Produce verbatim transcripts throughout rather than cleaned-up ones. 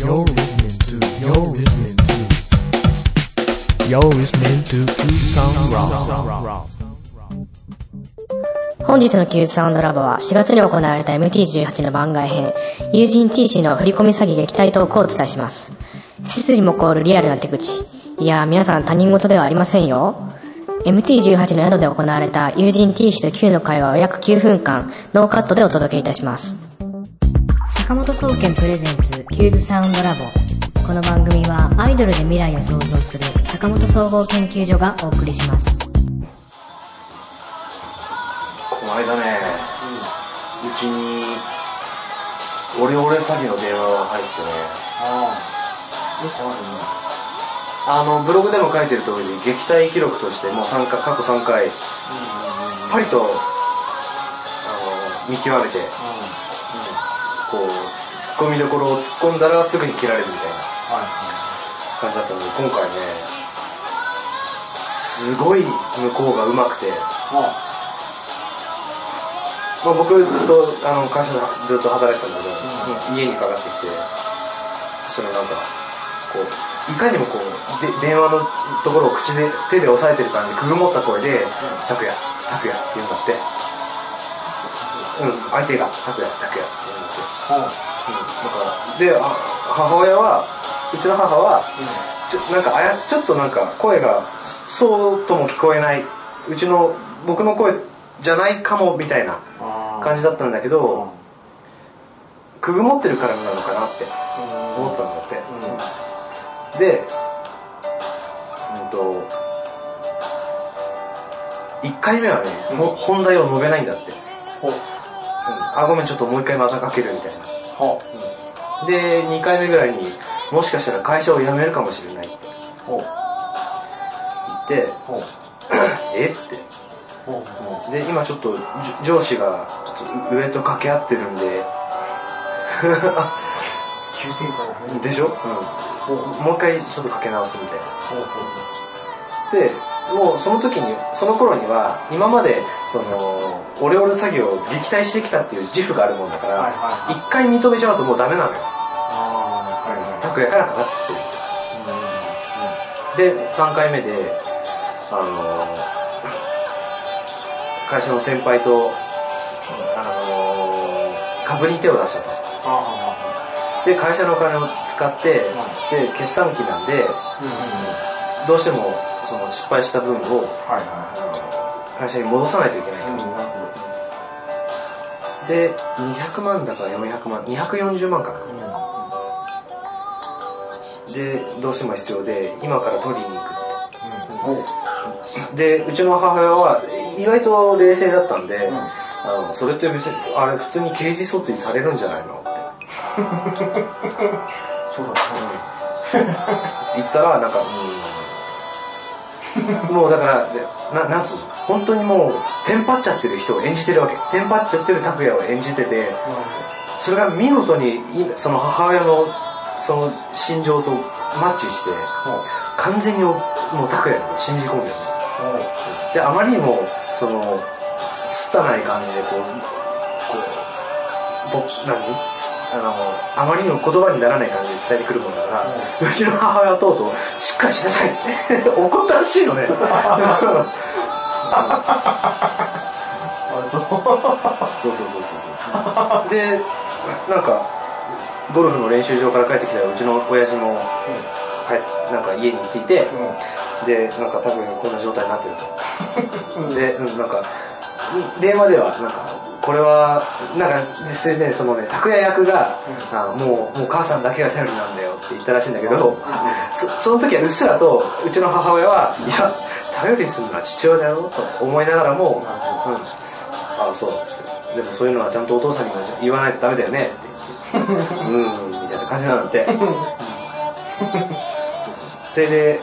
You're listening to, you're listening to, you're listening to Q Sound Raw。 本日の Q サウンドラボはしがつに行われた エムティーじゅうはち の番外編、友人 T 氏の振り込み詐欺撃退トークをお伝えします。背筋も凍るリアルな手口。いやー、皆さん他人事ではありませんよ。エムティーじゅうはち の宿で行われた友人 T 氏と Q の会話を約きゅうふんかんノーカットでお届けいたします。坂本総研プレゼンツキューブサウンドラボ。この番組はアイドルで未来を創造する坂本総合研究所がお送りします。 この間ね、うん、うちにオレオレ詐欺の電話が入ってね、ああ、あのブログでも書いてる通り撃退記録としてもうさんかい過去さんかい、うん、すっぱりとあの見極めて、うん、こう突っ込みどころを突っ込んだらすぐに切られるみたいな感じだったので、今回ねすごい向こうがうまくて、まあ、僕ずっとあの会社でずっと働いてたんだけど、うん、家にかかってきて、そのなんかこういかにもこうで電話のところを口で手で押さえてる感じでくぐもった声で「拓也拓也」って言うんだって、うん、相手が「拓也拓也」って言うんだって、うん、だからであ母親はうちの母は、うん、ちょなんかあやちょっとなんか声がそうとも聞こえない、うちの僕の声じゃないかもみたいな感じだったんだけど、くぐもってるからなのかなって思ったんだって、うん、で、うんといっかいめはね、うん、本題を述べないんだって、うん、あごめんちょっともう一回またかけるみたいな、うん、でにかいめぐらいにもしかしたら会社を辞めるかもしれないって言ってえってで今ちょっと上司がちょっと上と掛け合ってるんで急展開でしょ、うん、もう一回ちょっとかけ直すみたいな。でもうその時にその頃には今までそのオレオレ詐欺を撃退してきたっていう自負があるもんだから、はいはいはい、いっかい認めちゃうともうダメなのよ。拓也からかかってる、うんうん、でさんかいめであの会社の先輩と、あのー、株に手を出したと。で会社のお金を使って、うん、で決算期なんで、うんうんうん、どうしてもその失敗した分を、はいはい、会社に戻さないといけないと、うん、でにひゃくまんだからよんひゃくまんにひゃくよんじゅうまんかな、うん、でどうしても必要で今から取りに行く、うん、でうちの母親は意外と冷静だったんで、うん、あのそれって別にあれ普通に刑事訴追されるんじゃないのってそうだそうだ言ったらなんか、うん、もうだからななんつうの本当にもうテンパっちゃってる人を演じてるわけ、テンパっちゃってる拓也を演じてて、それが見事にその母親のその心情とマッチして、うん、完全にもう拓也を信じ込んでる、うん、であまりにもそのつたない感じでこうこう何あのあまりにも言葉にならない感じで伝えてくるもんだから、うん、うちの母親はとうとうしっかりしなさいって怒ったらしいのねそうそうそうそうでなんかゴルフの練習場から帰ってきたらうちの親父も、うん、なんか家に着いて、うん、でなんか多分こんな状態になってるとで、うん、なんか電話ではなんかこれはなんかそれでそのね拓也役が、うん、あのもうもう母さんだけが頼りなんだよって言ったらしいんだけど、うん、そ, その時はうっすらとうちの母親はいや頼りにするのは父親だよと思いながらも、うん、ああそうでもそういうのはちゃんとお父さんにも言わないとダメだよねって言ってうんみたいな感じなんだってそれで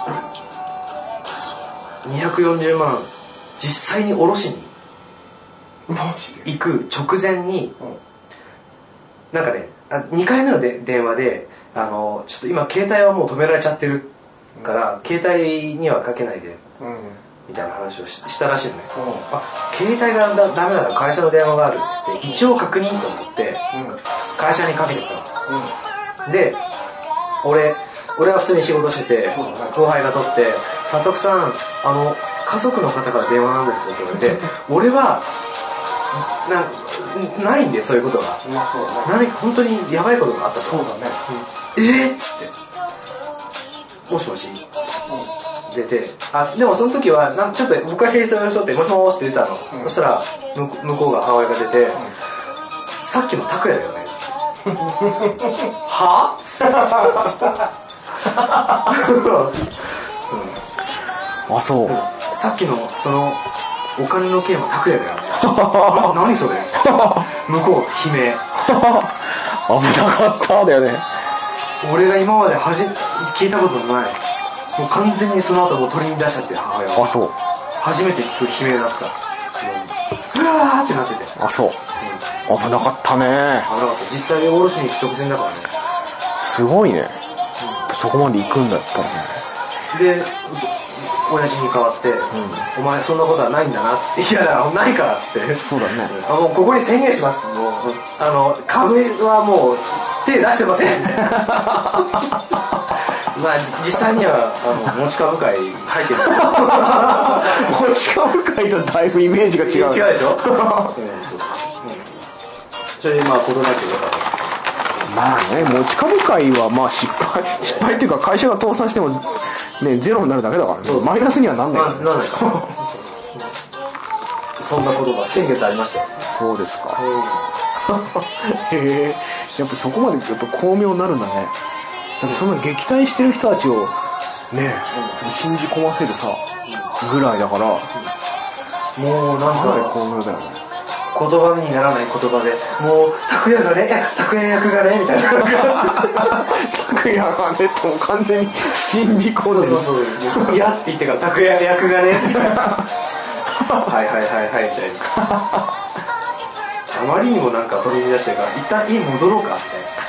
にひゃくよんじゅうまん実際に下ろしに行く直前に、うん、なんかねにかいめので電話であのちょっと今携帯はもう止められちゃってるから、うん、携帯にはかけないで、うん、みたいな話を し, したらしいのね、うん、あ携帯がだダメなら会社の電話があるっつって一応確認と思って、うん、会社にかけてたの、 で俺俺は普通に仕事してて後輩が取って「佐徳さんあの家族の方から電話なんですよ」って言われて俺はなないんでそういうことが、うんそうだね、何本当にやばいことがあったとそうだね、うん、えーっつってもしもし、うん、出てあでもその時はなんちょっと僕は平成を装ってもしもーって出たの、うん、そしたら向こうが母親が出て、うん、さっきの拓也だよねはっつってうん、あそう、 さっきのそのお金の件は拓也だよ何それ向こう悲鳴危なかっただよね俺が今まではじ聞いたことのないもう完全にその後もう取り乱しちゃって母親はあそう初めて聞く悲鳴だったうわーってなっててあそう、うん、危なかったね危なかった実際に下ろしに行く直前だからねすごいね、うん、そこまで行くんだったらねで親父に代わって、うん、お前そんなことはないんだなっていやだないからっつってそうだねあもうここに宣言しますもうあの株はもう手出してませんまあ実際にはあの持ち株会入ってる持ち株会とだいぶイメージが違う違うでしょ、うん、そうそう、うん、それでまあ事なきよかったまあね持ち株会はまあ失敗失敗っていうか会社が倒産してもねゼロになるだけだからねそうそうマイナスにはなんない、 まあ、なんないかそんなことが先月ありましたよそうですか、うん、へえやっぱそこまでやっぱ巧妙になるんだねだってそんな撃退してる人たちをね、うん、信じ込ませるさ、うん、ぐらいだから、 うん、もうなんかかなり巧妙だよね言葉にならない言葉でもう拓也がね拓也役がねみたいな拓也がねってもう完全に信じ込んでるそうそうそういやって言ってから拓也役がねみたいなはいはいはいはいみたいなあまりにもなんか取り乱してるから一旦家戻ろうか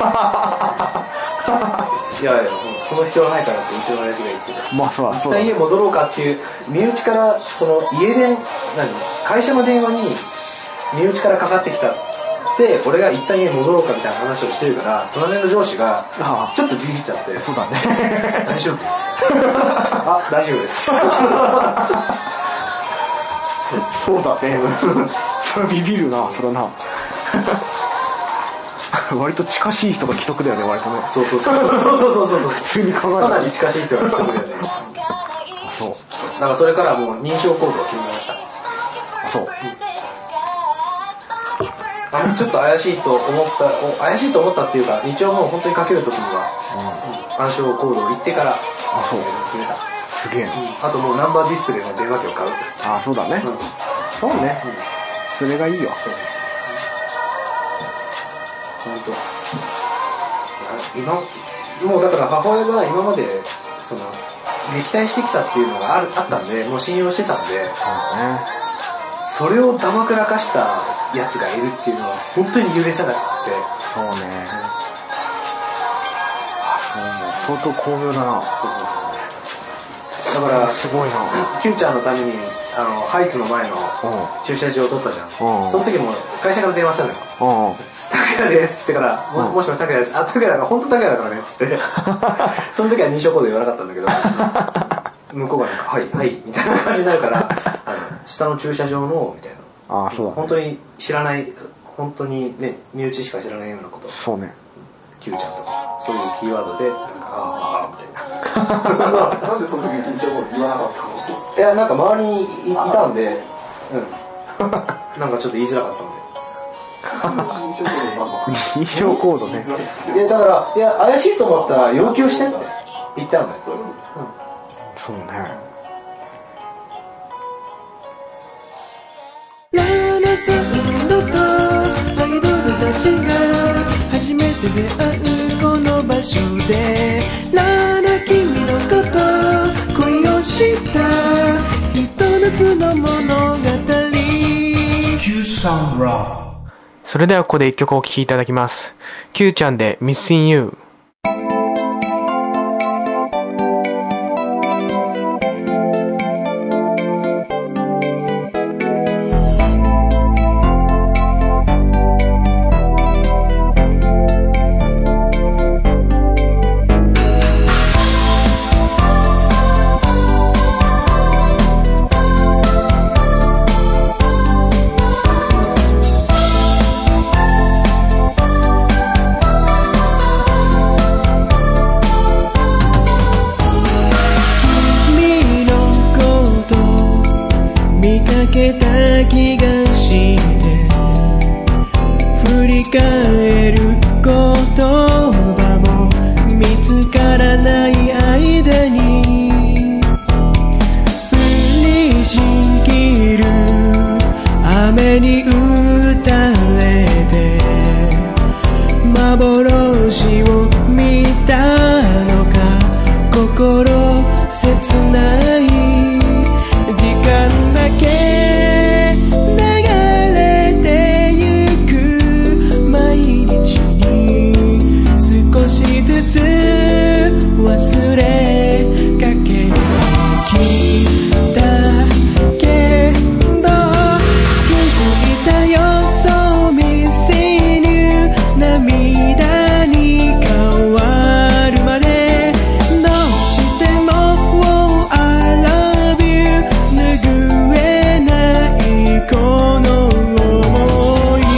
っていやいやその必要はないからってうちの親父が言ってたまあそう一旦家戻ろうかっていう身内からその家電何会社の電話に身内からかかってきたで俺が一旦家に戻ろうかみたいな話をしてるから隣の上司がちょっとビビっちゃってそうだね大丈夫あ大丈夫ですそうだねそれはビビるなそれはな割と近しい人が既得だよね割とねそうそうそうそうそうそうそう普通に考えたらかなり近しい人が既得だよねあそうだからそれからもう認証コードを決めましたあそう、うんあのちょっと怪しいと思った怪しいと思ったっていうか一応もう本当にかけるときには、うん、暗証コードを言ってからあそう決めたすげえ、うん、 あともうナンバーディスプレイの電話機を買うあそうだね、うん、そうね、うん、それがいいよ本当今もうだから母親が今までその撃退してきたっていうのがあるあったんでもう信用してたんでそうだねそれをだまくらかしたやつがいるっていうのは本当に許せなくてそうね、うん、あそう相当巧妙だなそうそうそうだからすごいな Q ちゃんのためにあのハイツの前の駐車場を取ったじゃん、うん、その時も会社から電話したのよ拓也ですってからも, もしもし拓也ですあ拓也だから本当拓也だからねっつってその時は認証コード言わなかったんだけど向こうがなんかはいはいみたいな感じになるからあの下の駐車場のみたいなあそうだ、ね、 本当に知らない本当にね身内しか知らないようなことそうね Q ちゃんとかそういうキーワードでなんかああみたいななんでその時認証コード言わなかったのいやなんか周りに い, いたんでうんなんかちょっと言いづらかったんで認証コードねいやだからいや怪しいと思ったら要求してって言ったんだよ、うん、 そうねララサンドとアイドルたちが初めて出会うこの場所でララ君のこと恋をしたひと夏の物語 Q さんラそれではここで一曲お聴きいただきます。 Q ちゃんで Missing You。 幻を見たのか心切ない時間だけ流れてゆく毎日に少しずつ忘れかけてきたけど気づいたよそうミスに涙に変わるまでどうしても Oh I love you 拭えないこの想い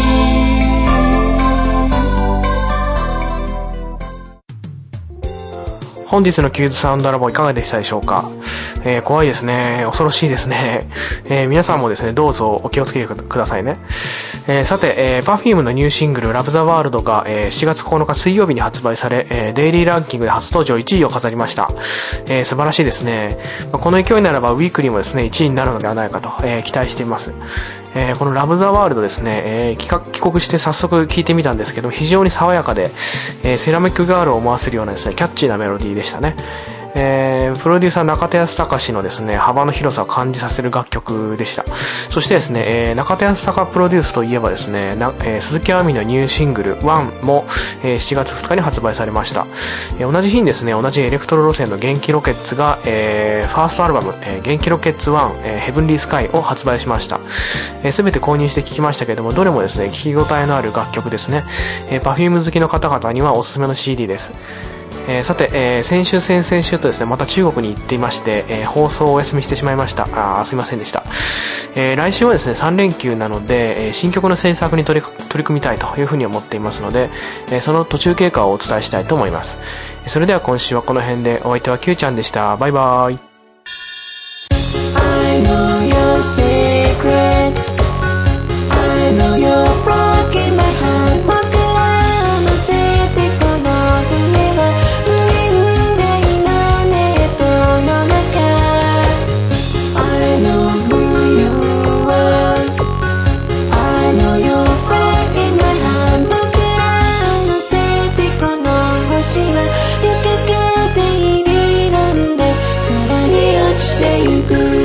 本日のキューズサウンドラボいかがでしたでしょうか。えー、怖いですね。恐ろしいですね。えー、皆さんもですね、どうぞお気をつけてくださいね。えー、さて、えー、Perfume のニューシングル Love the World が、えー、しがつここのか水曜日に発売され、えー、デイリーランキングで初登場いちいを飾りました。えー、素晴らしいですね。まあ、この勢いならばウィークリーもですね、いちいになるのではないかと、えー、期待しています。えー、この Love the World ですね、えー、帰国して早速聴いてみたんですけど、非常に爽やかで、えー、セラミックガールを思わせるようなですね、キャッチーなメロディーでしたね。えー、プロデューサー中田康隆のですね、幅の広さを感じさせる楽曲でした。そしてですね、えー、中田康隆プロデュースといえばですね、なえー、鈴木亜美のニューシングルワンも、えー、しちがつふつかに発売されました。えー、同じ日にですね、同じエレクトロ路線の元気ロケッツが、えー、ファーストアルバム、えー、元気ロケッツワン、えー、ヘブンリースカイを発売しました。えー、全て購入して聴きましたけれども、どれもですね、聴き応えのある楽曲ですね。えー、Perfume 好きの方々にはおすすめの シーディー です。えー、さて、えー、先週先々週とですねまた中国に行っていまして、えー、放送をお休みしてしまいました。あーすいませんでした。えー、来週はですねさん連休なので、えー、新曲の制作に取り、取り組みたいというふうに思っていますので、えー、その途中経過をお伝えしたいと思います。それでは今週はこの辺で、お相手は Q ちゃんでした。バイバイ。 I know your secret I know you're broken my heart 僕らを乗せてこの船は無限大なネットの中 I know who you are I know you're broken my heart 僕らを乗せてこの星は旅客で入り乱れ空に落ちてゆく